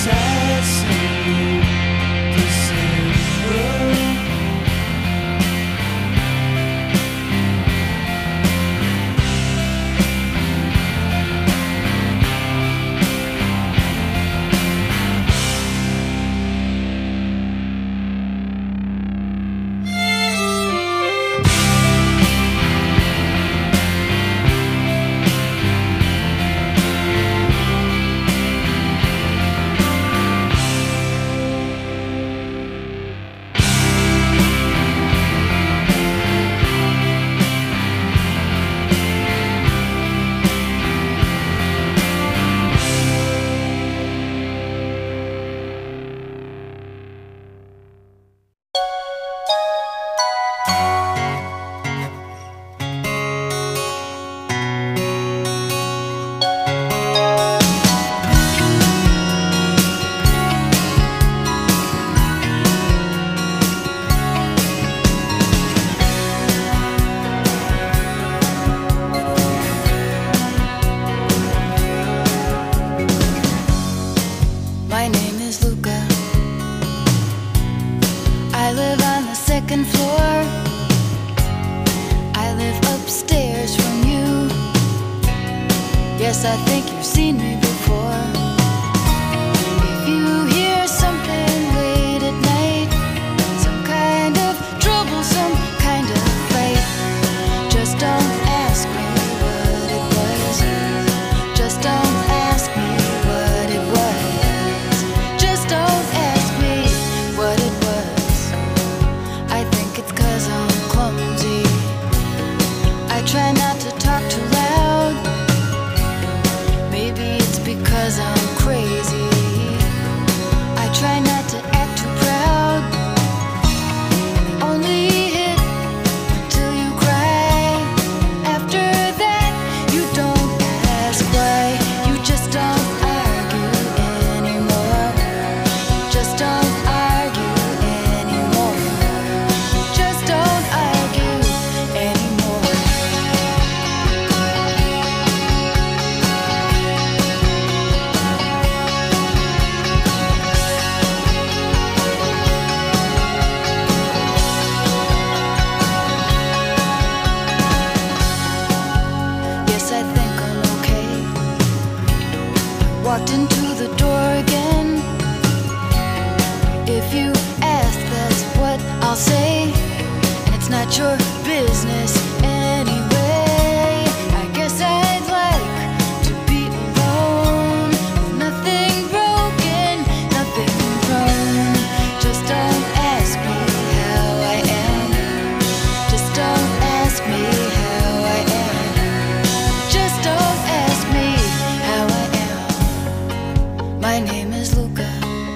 Yes, I think you've seen me before. If you hear something late at night, some kind of trouble, some kind of fight, just don't ask me what it was. Just don't ask me what it was. Just don't ask me what it was. I think it's 'cause I'm clumsy. I try not to talk too loud. Maybe it's because I'm crazy. I try not to act too proud. Only hit till you cry. After that, you don't ask why. You just don't argue anymore. Just don't argue anymore. Just don't argue anymore. Yes, I think I'm okay. Walked into the door again. If you ask, that's what I'll say. And it's not your business anyway. I guess I'd like to be alone. Nothing broken, nothing wrong. Just don't ask me how I am. Just don't ask me how I am. Just don't ask me how I am. My name is Luca.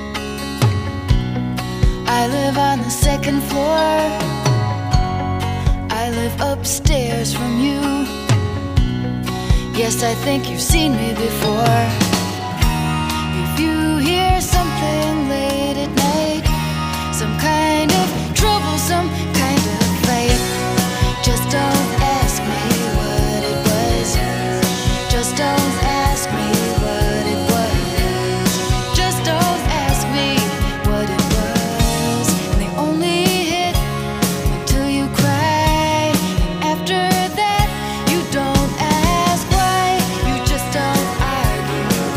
I live on the second floor. I live upstairs from you. Yes, I think you've seen me before. If you hear something late at night, some kind of trouble, some kind of fight, just don't ask me what it was. Just don't ask me what it was. Just don't ask me what it was. And they only hit until you cry. After that, you don't ask why. You just don't argue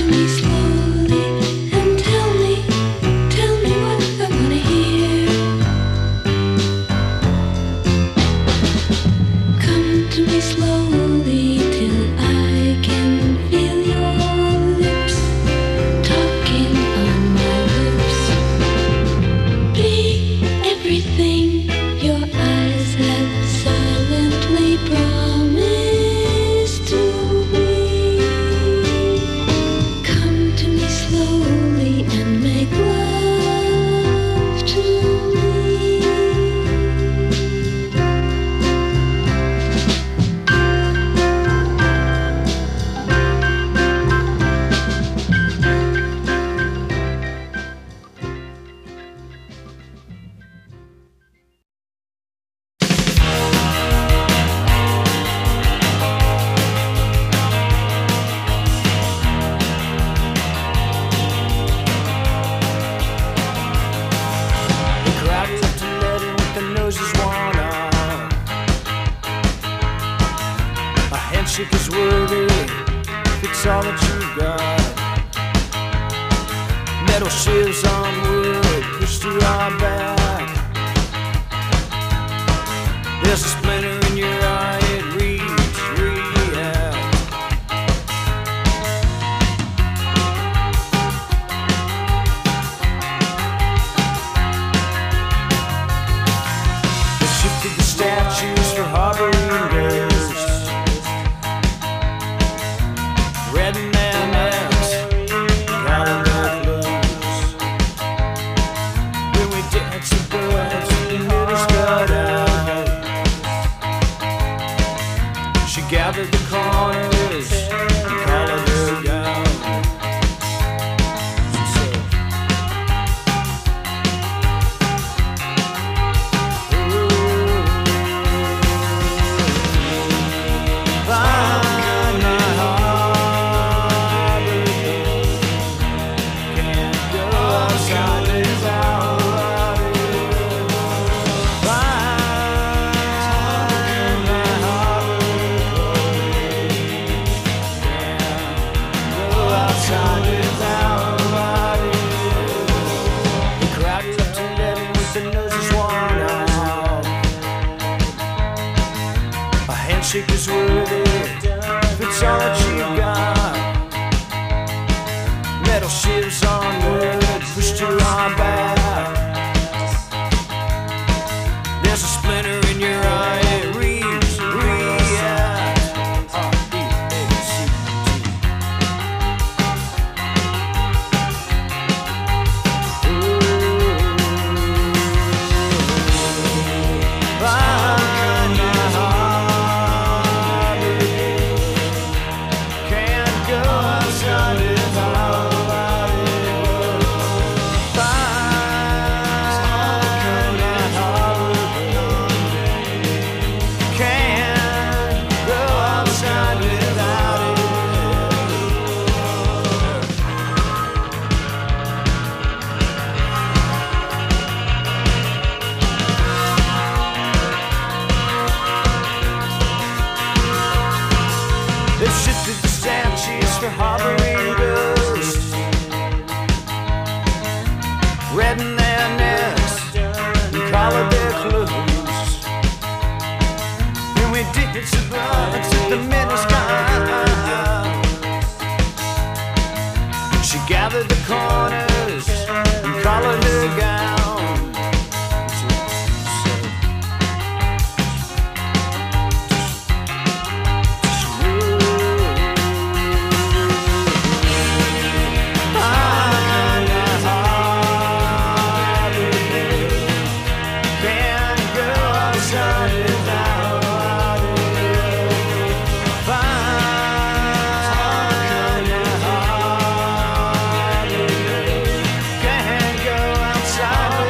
handshake is worthy if it's all that you got. Metal shivs on wood pushed to our back. There's a splinter in your eye, it reads react. They shifted the statues for harboring ghosts. Red and MS, calling their clothes. When we dance the birds, the middle's cut out. She gathered the corners and colored her gown. She said, find my heart, can't go outside without it. Find my heart, can't go outside without it. The crowd is up to 11 with the noses worn out. A handshake is worthy if it's all that you got. Metal shivs on wood pushed to our back. There's a splinter in your eye, it reads react. Find my heart, can't go outside without it. Find my heart, can't go outside without it. They've shifted the statues for harboring ghosts. Red in their necks and collared their clothes. And we did some bloods at the middle sky. She gathered the corners and collared her gown. Find my heart, can't go outside without it. Find my heart, can't go outside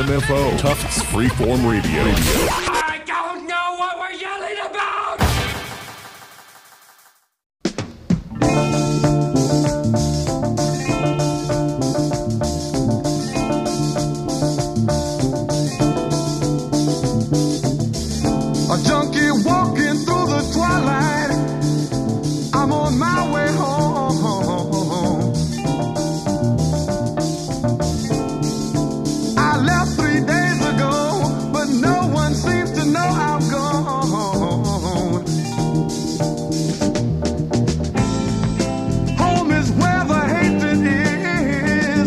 KMFO, Tufts Freeform Radio. I don't know what we're yelling about! A junkie walking through the twilight. I'm on my way home. I left 3 days ago, but no one seems to know I'm gone. Home is where the hatred is.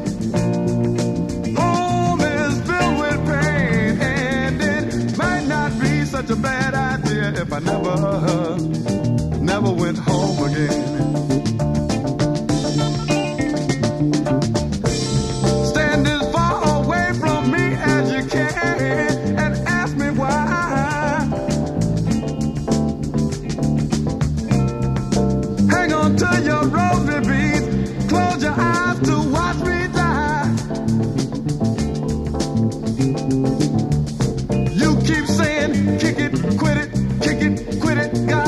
Home is filled with pain, and it might not be such a bad idea if I never went home again. Stand as far away from me as you can and ask me why. Hang on to your rosary beads, close your eyes to watch me die. You keep saying, kick it, quit it, kick it, quit it,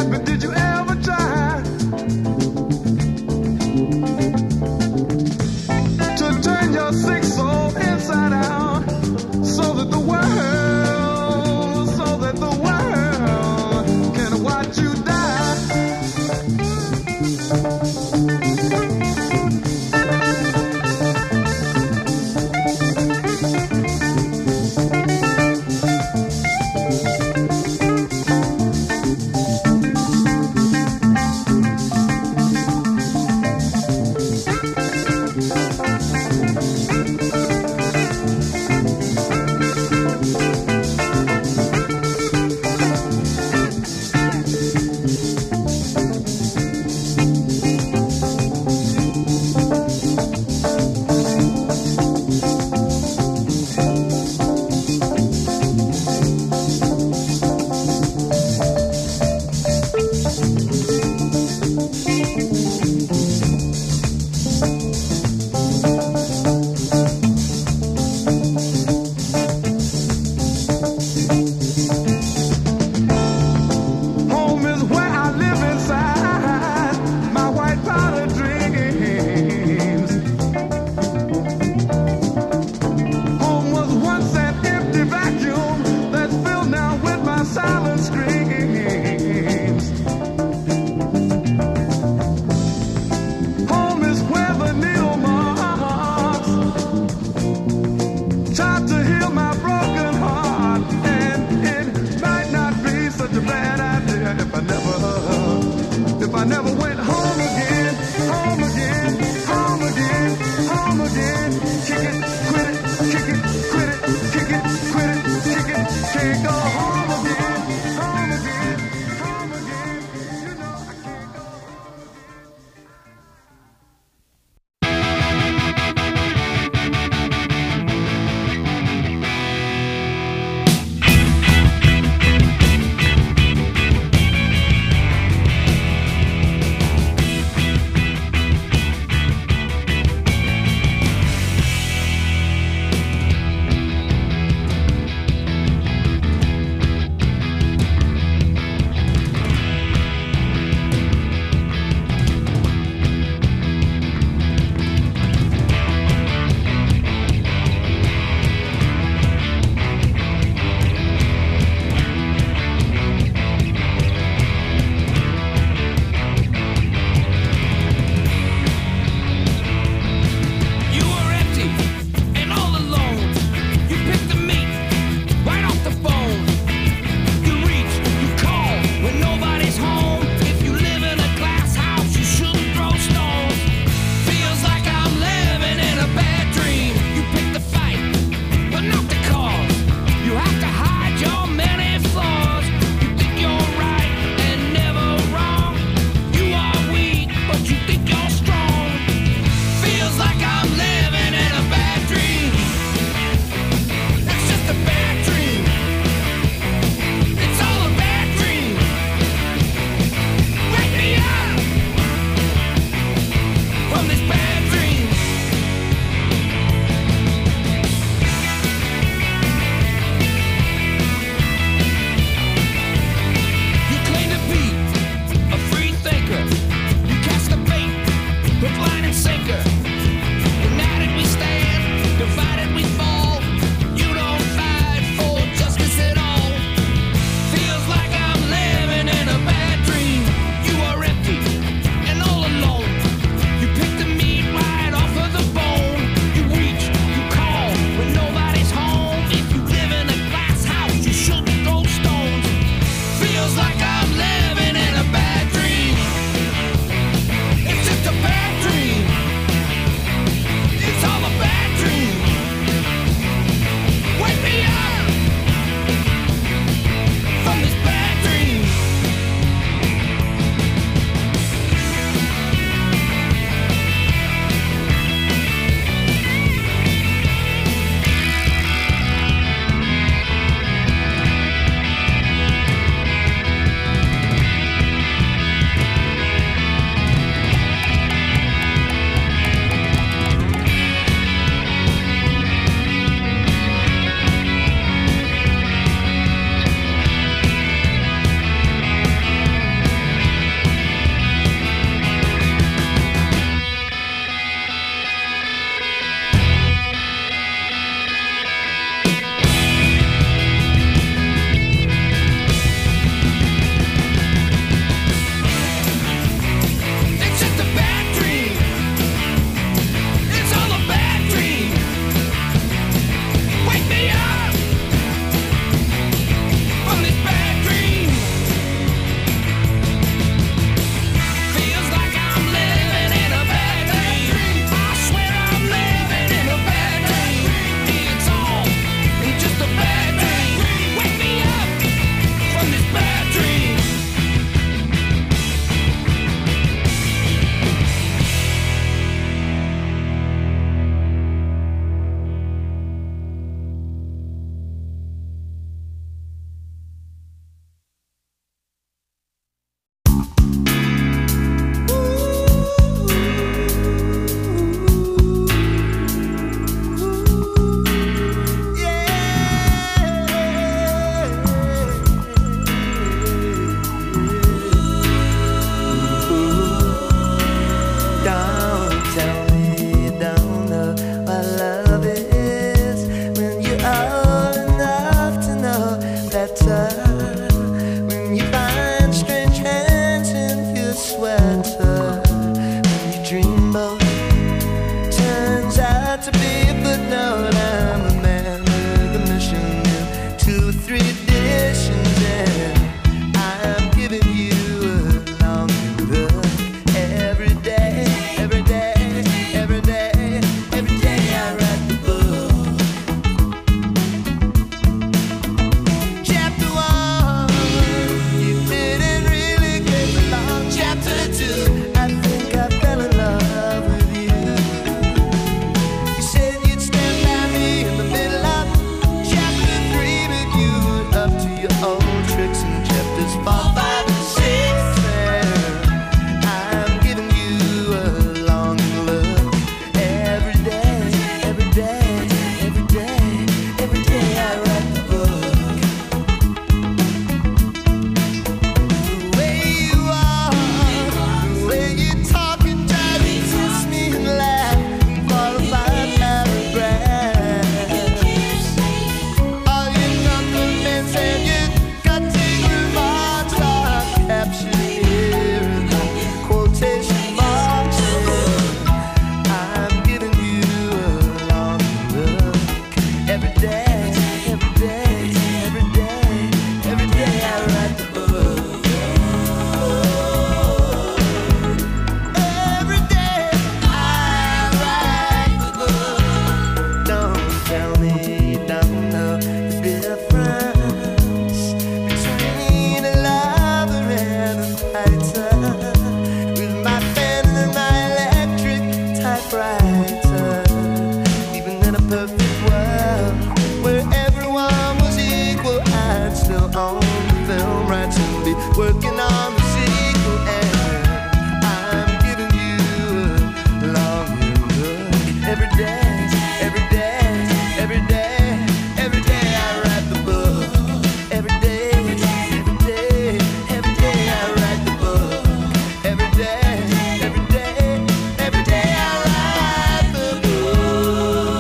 you don't know the difference between a lover and a fighter. With my pen and my electric typewriter, even in a perfect world where everyone was equal, I'd still own the film rights and be working on the sequel. And I'm giving you a longing look every day, every day, every day, every day I write the book. Every day, every day, every day I write the book. Every day, every day, every day I write the book.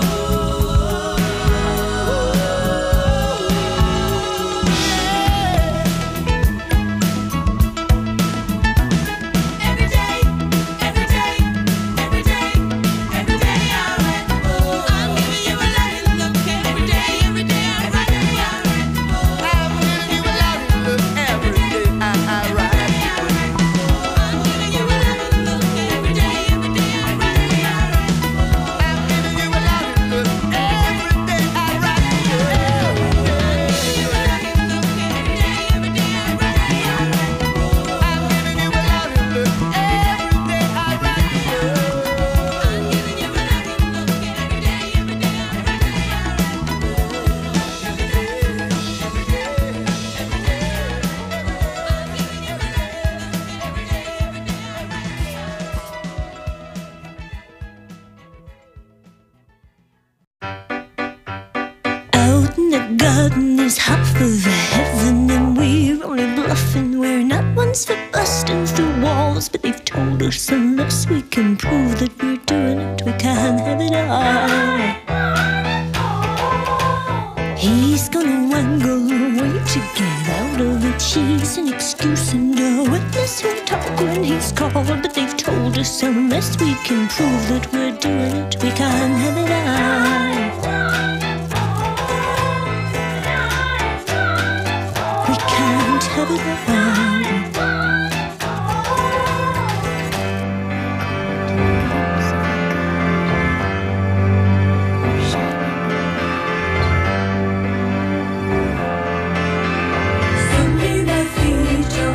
Every day, every day, every day, every day I write the book. I'm giving you a loving look every day I write the book. I'm giving you a loving look every day I write the book. I'm giving you a loving look every day I write the book. I'm giving you a loving look every day I write the book. Out in the garden is half of heaven, and we're only bluffing. We're not ones for busting through walls, but they've told us unless we can prove that we're doing it, we can't have it all. He's gonna wangle away to get out of it. She's an excuse and a witness who'll talk when he's called, but they've told us unless we can prove that we're doing it, we can't have it all. We can't have it all. Someday my future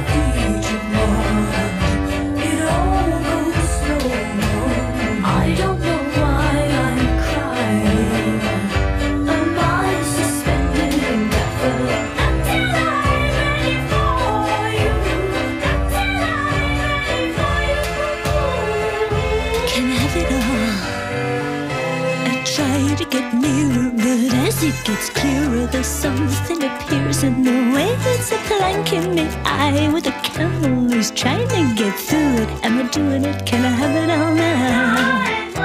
it all goes slow. I don't know why I'm crying. Am I suspended indefinitely until I'm ready for you? Until I'm ready for you. Can I have it all? I try to get nearer, but as it gets clearer, there's something appears in the way. It's a plank in the eye with a camel who's trying to get through it. Am I doing it? Can I have it all now?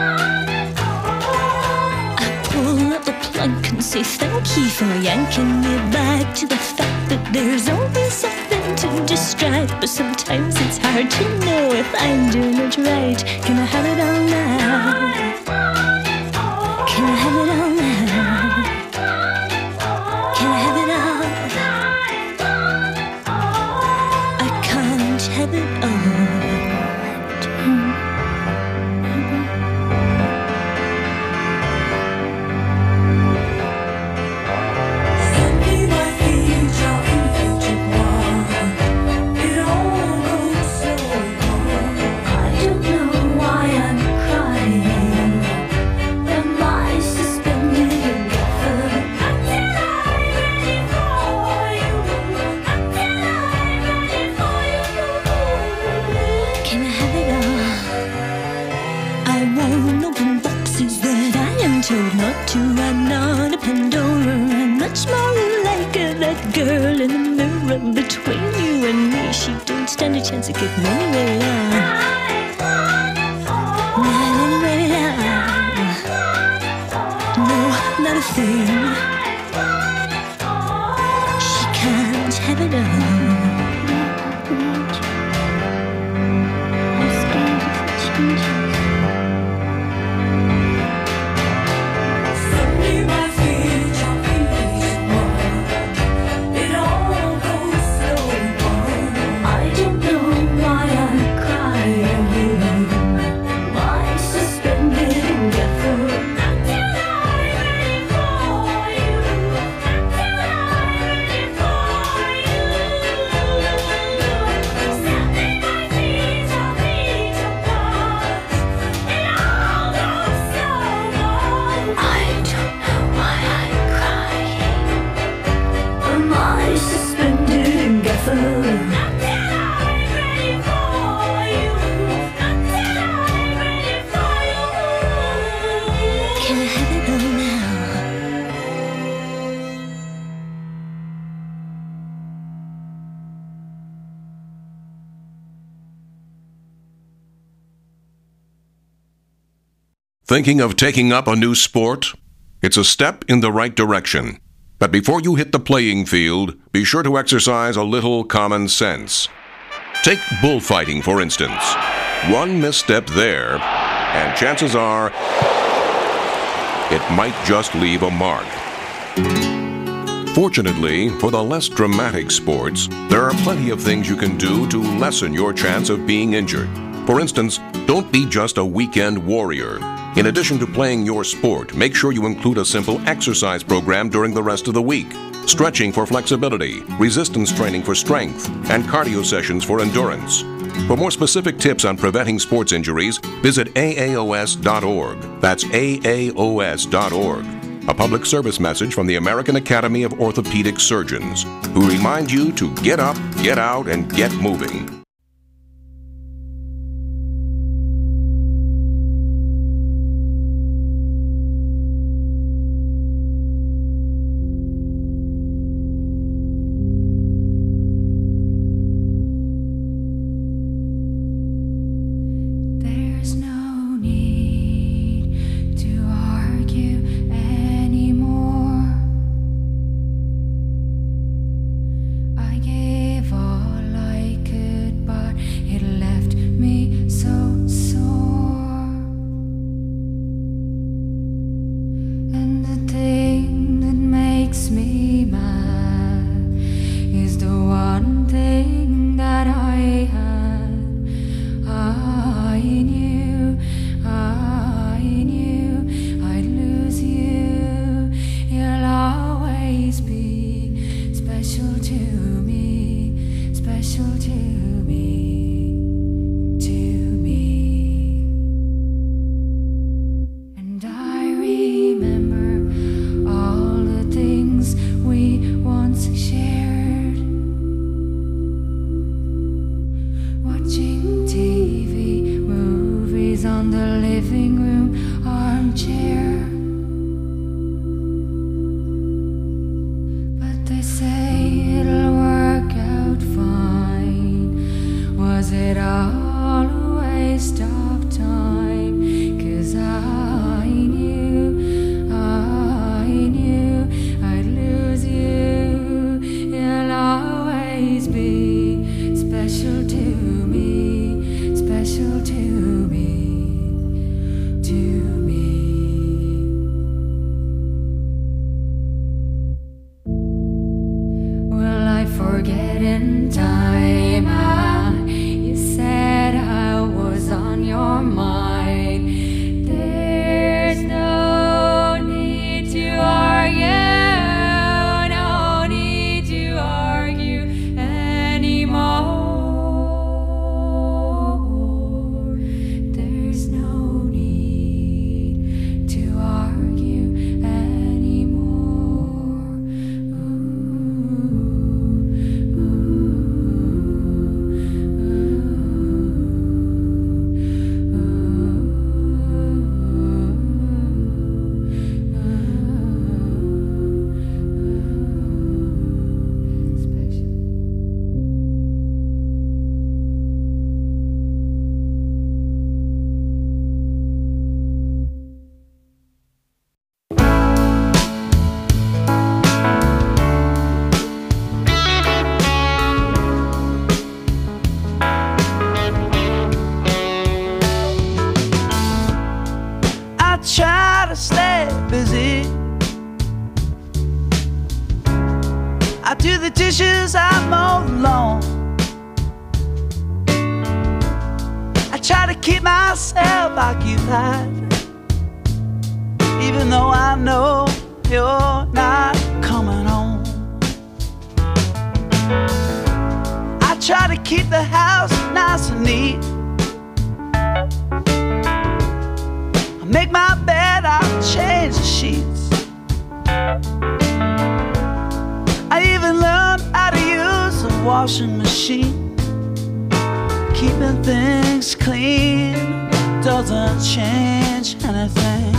I pull up the plank and say thank you for yanking me back to the fact that there's always something to distract. But sometimes it's hard to know if I'm doing it right. Can I have it all now? Can I have it all now? Can I have it all? I can't have it all. Someday my future it all goes so wrong. I don't know why I'm crying. Am I suspended indefinitely until I'm ready for you? Until I'm ready for you. Can I have it all? I won't open boxes that I am told not to. I'm not a Pandora. I'm much more like that girl in the mirror between you and me. She don't stand a chance of getting anywhere now. Not anywhere now. No, not a thing. She can't have it all. I'm scared of the changes. Someday my future it all goes so wrong. I don't know why I'm crying. Am I suspended indefinitely until I'm ready for you? Thinking of taking up a new sport? It's a step in the right direction. But before you hit the playing field, be sure to exercise a little common sense. Take bullfighting, for instance. One misstep there, and chances are it might just leave a mark. Fortunately, for the less dramatic sports, there are plenty of things you can do to lessen your chance of being injured. For instance, don't be just a weekend warrior. In addition to playing your sport, make sure you include a simple exercise program during the rest of the week. Stretching for flexibility, resistance training for strength, and cardio sessions for endurance. For more specific tips on preventing sports injuries, visit AAOS.org. That's AAOS.org. A public service message from the American Academy of Orthopedic Surgeons, who remind you to get up, get out, and get moving. There's no need to argue anymore. I gave all I could, but it left me so sore. And the thing that makes me mad is the one thing that I had. I knew I'd lose you. You'll always be special to me, special to me, to me. And I remember all the things we once shared. Watching TV, movies on the living room armchair. But they say it'll work out fine. Was it all a waste of time? 'Cause I knew I'd lose you. You'll always be special to me, special to me, to me. Will I forget in time? You said I was on your mind. There's no need to argue, no need to argue anymore. There's no need to argue anymore. I try to stay busy. I do the dishes, I mow the lawn. I try to keep myself occupied, even though I know you're not coming home. I try to keep the house nice and neat. I make my bed, I change the sheets. I even learned how to use a washing machine. Keeping things clean doesn't change anything.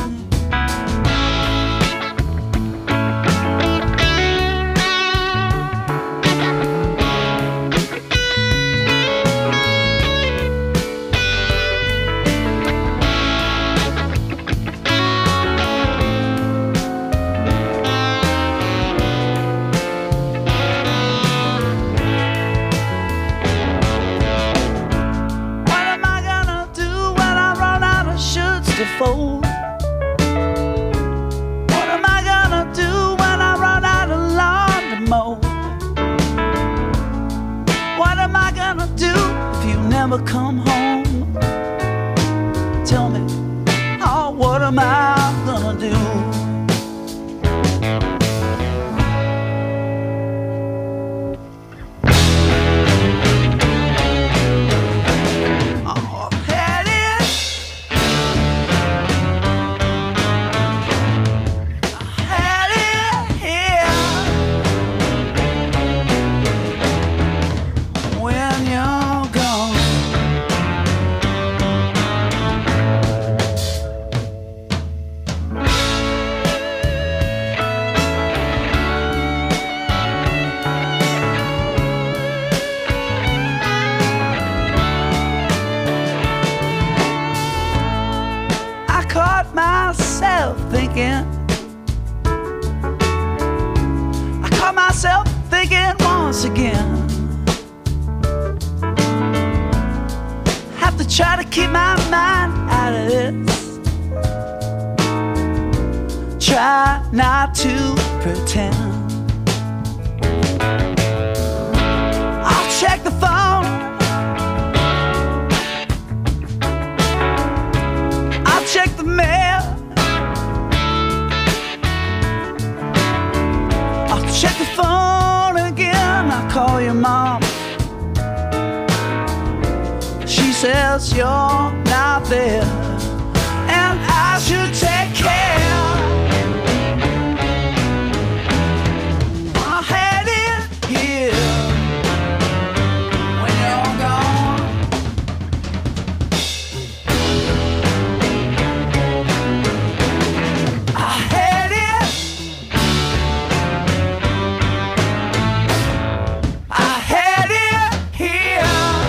once again. Have to try to keep my mind out of this. Try not to pretend. I'll check the phone. I'll check the mail. I'll check the phone again. I'll call your mom. She says you're not there, and I should take care. I had it here when you're gone. I had it. I had it here.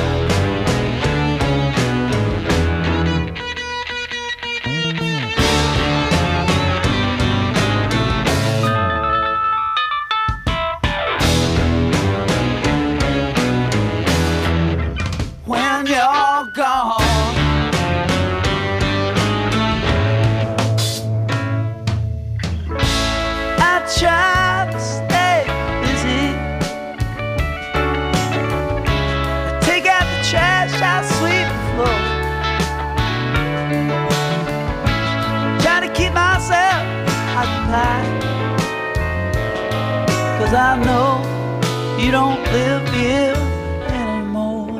When you're gone, I try to stay busy. I take out the trash, I sweep the floor. Try to keep myself occupied, 'cause I know you don't live here anymore.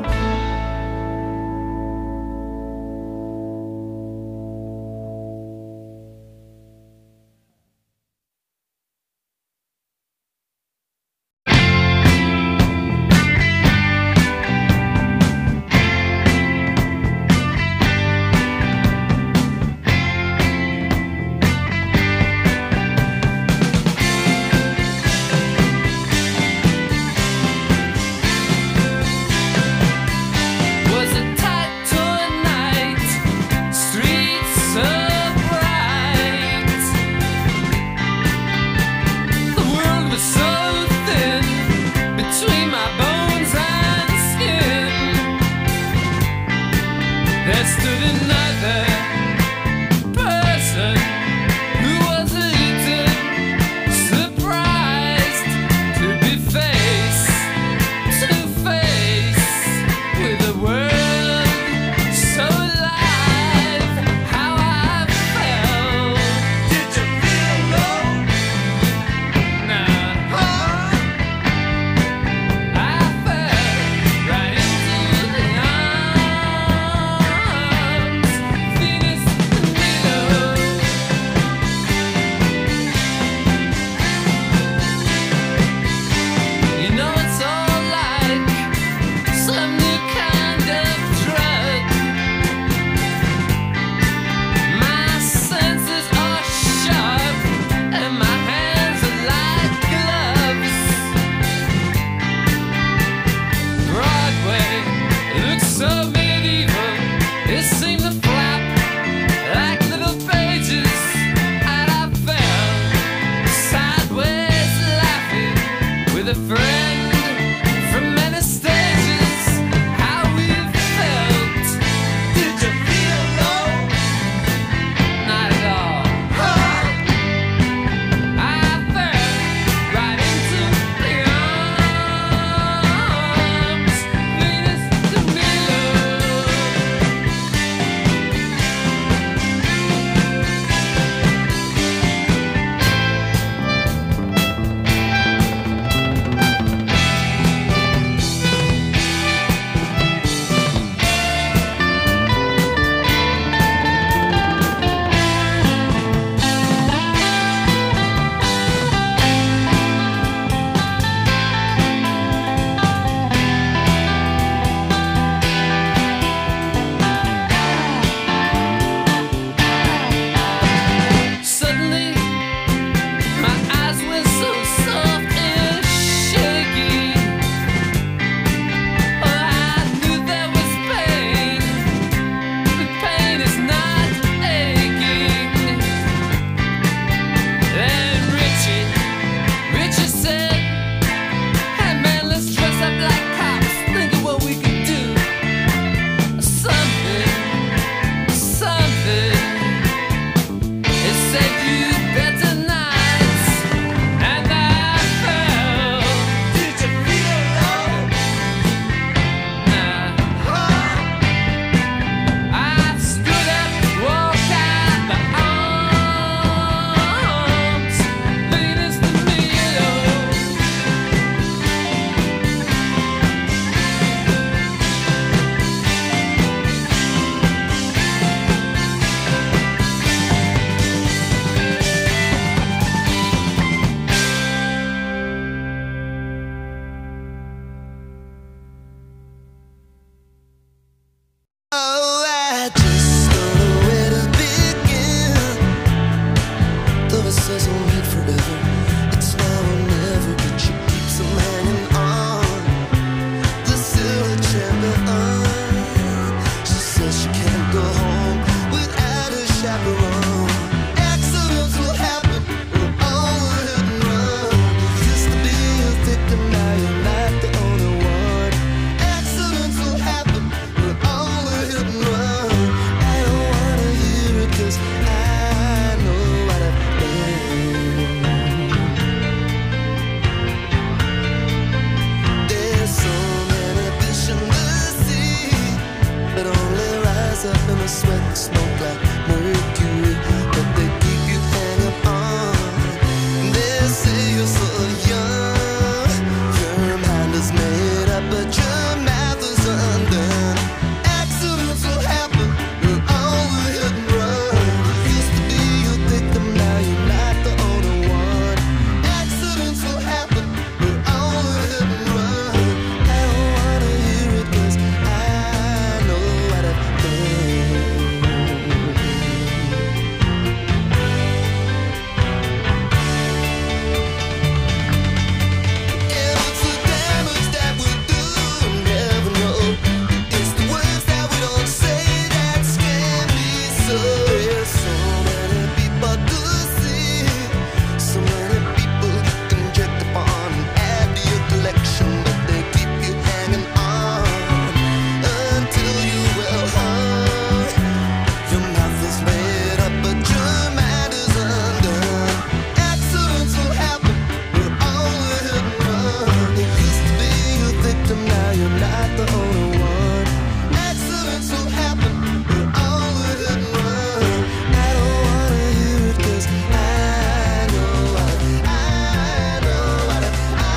the only one. Accidents will happen, we're all a hit and run. I don't wanna hear it 'cause I know what I've done.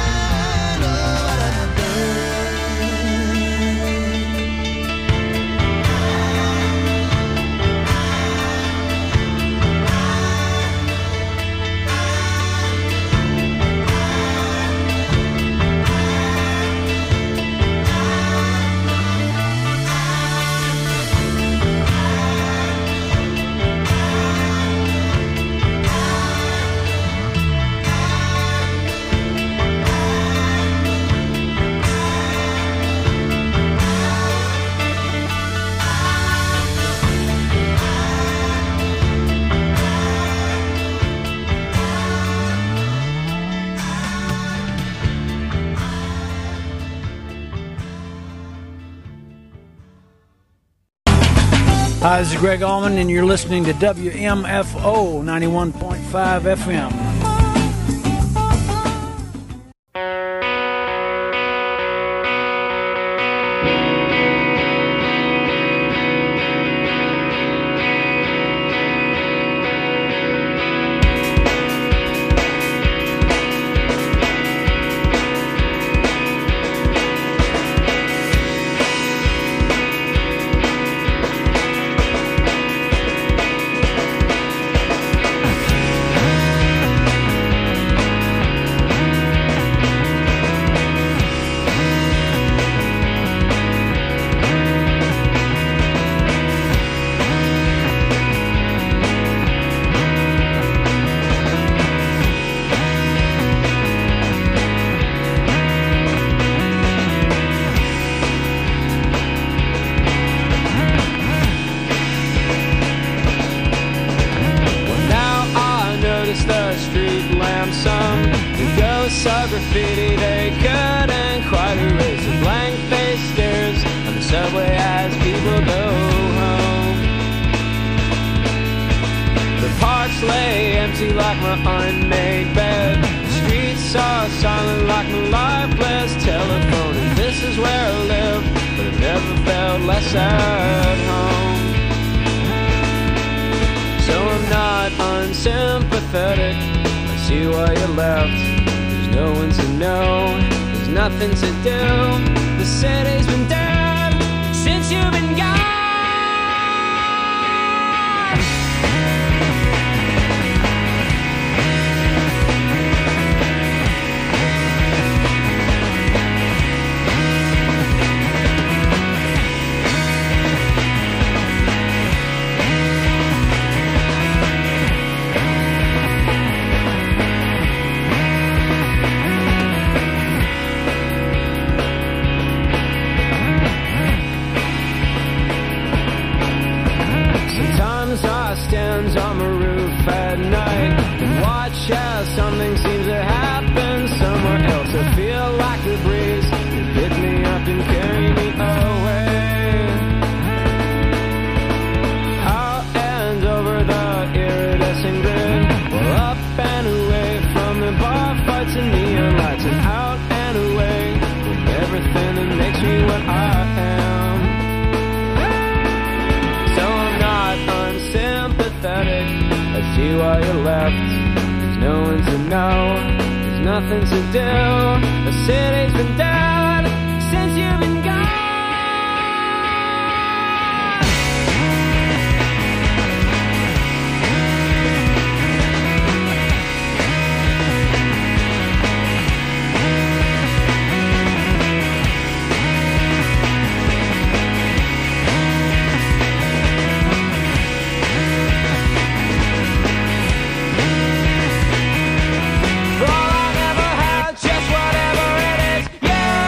Hi, this is Greg Allman, and you're listening to WMFO 91.5 FM. Graffiti, they couldn't quite erase the blank-faced stares on the subway as people go home. The parks lay empty like my unmade bed. The streets are silent like my lifeless telephone. And this is where I live, but I've never felt less at home. So I'm not unsympathetic. I see why you left. No one to know, there's nothing to do. The city's been dead since you've been gone. On my roof at night and watch as something seems to happen somewhere else. I feel like the breeze can pick me up and carry me away. Out and over the iridescent grid, well, up and away from the bar fights and neon lights, and out and away from everything that makes me what I am. So I'm not unsympathetic. I see why you left. There's no one to know. There's nothing to do. The city's been dead since you've been gone. For all I never had, just whatever it is, yeah.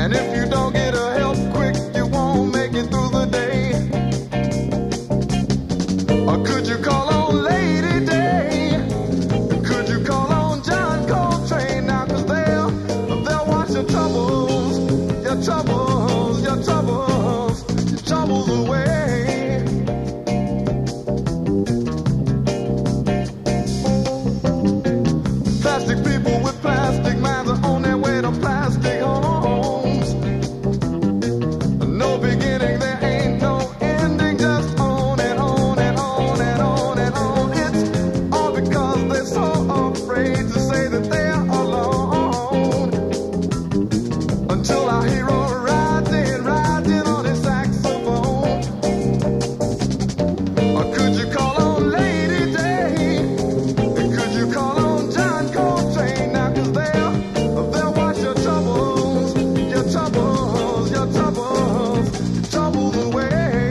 And if you don't get a help quick, you won't make it through the day. Or could you call on Lady Day? Could you call on John Coltrane now? 'Cause they'll wash your troubles, your troubles, your troubles, your troubles away. Plastic people with plastic minds are on their way to plastic homes. No beginning, there ain't no ending, just on and on and on and on and on. It's all because they're so afraid to say that they're alone. Until our hero rides in on his saxophone. Or could you call on Lady Day? Could you call on John Coltrane now? 'Cause they'll wash your troubles, your troubles, your troubles, your troubles away.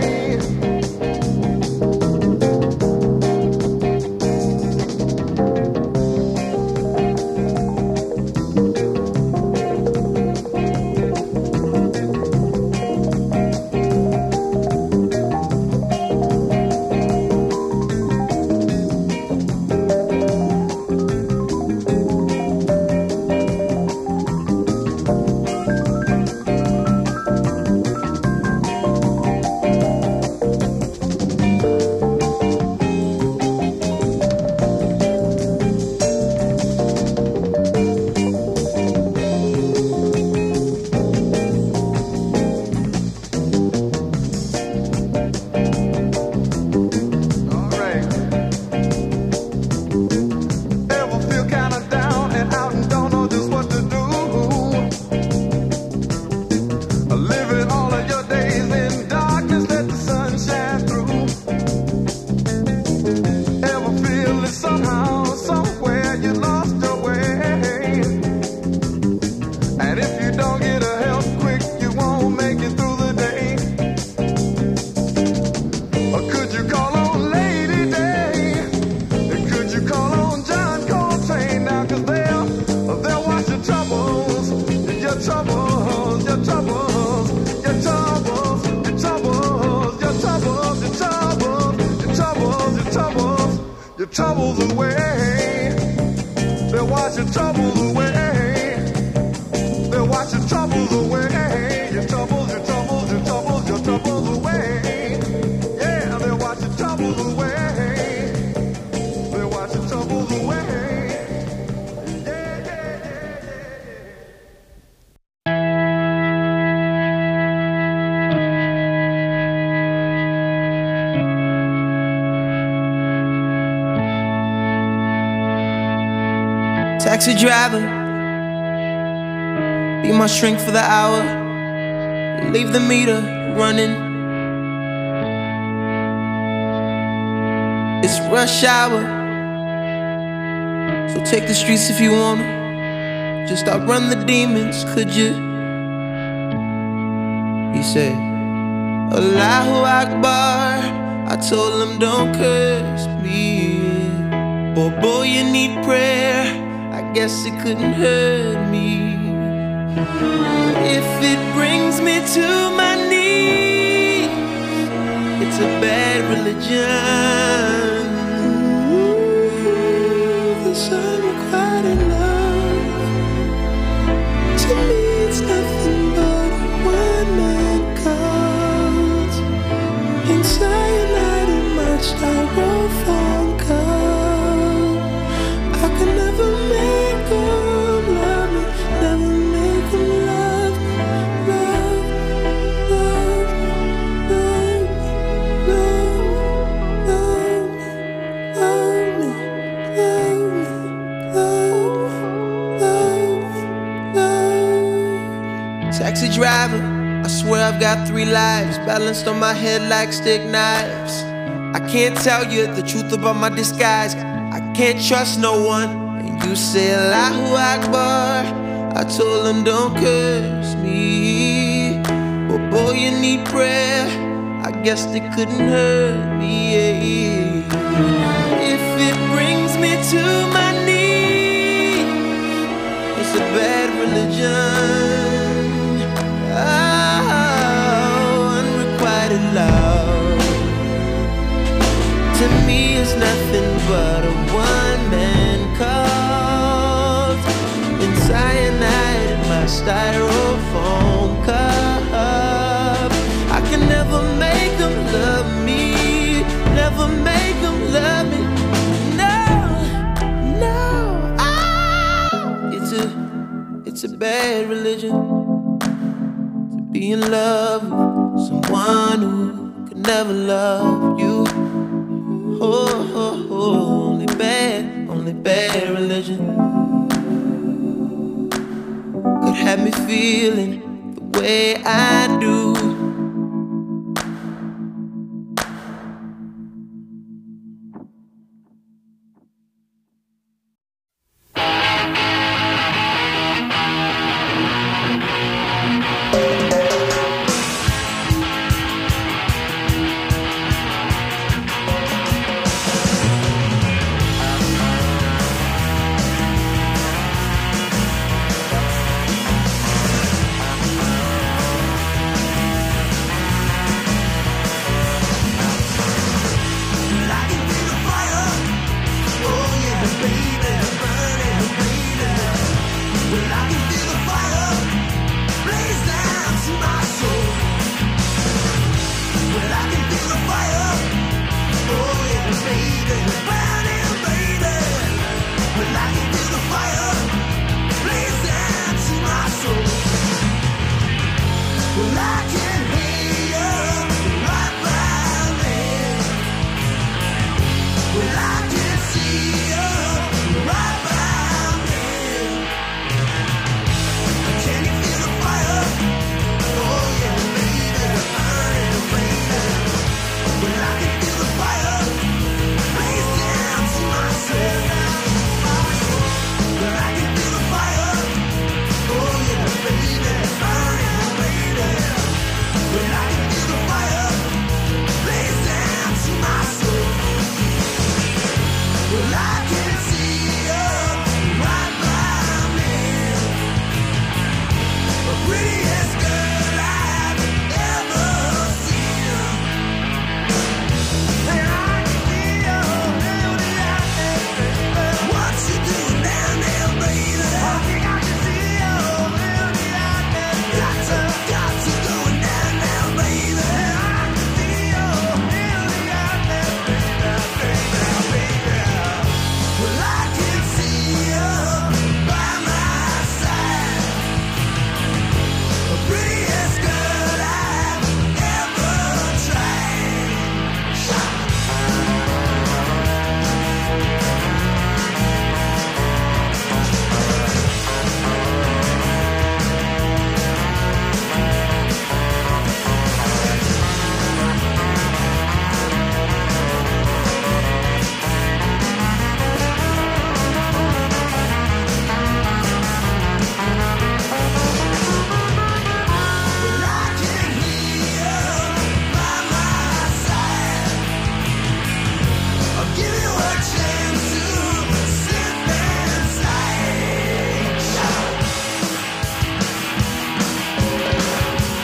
All right. Ever feel kinda down and out and don't know just what to do? Living all of your days in darkness, let the sun shine through. Ever feel that somehow, somewhere you lost your way? And if you don't get a help quick, you won't make it through the day. Or could you call on Lady Day? Could you call on John Coltrane now? 'Cause they'll wash your troubles, your troubles, your troubles, your troubles, your troubles, your troubles, your troubles, your troubles, your troubles, your troubles away. They'll wash your troubles away. They'll wash your troubles away. Your troubles, your troubles, your troubles, your troubles away. Yeah, they'll wash your troubles away. They'll wash your troubles away. Yeah, yeah, yeah, yeah, yeah. Taxi driver, be my shrink for the hour. Leave the meter running. It's rush hour, so take the streets if you wanna. Just outrun the demons, could you? He said, Allahu Akbar. I told him, don't curse me. Boy, you need prayer. I guess it couldn't hurt me. If it brings me to my knees, it's a bad religion. This unrequited love, to me it's nothing but a one-man cult. In cyanide and my styrofoam cup, I can never make them love me, never make them love me, love Taxi driver, I swear I've got 3 lives balanced on my head like stick knives. I can't tell you the truth about my disguise. I can't trust no one. And you say Allahu Akbar. I told him don't curse me. But boy, you need prayer. I guess they couldn't hurt me. If it brings me to my knees, it's a bad religion. be in love with someone who could never love you. Oh, oh, oh, only bad religion could have me feeling the way I do. Well, I can't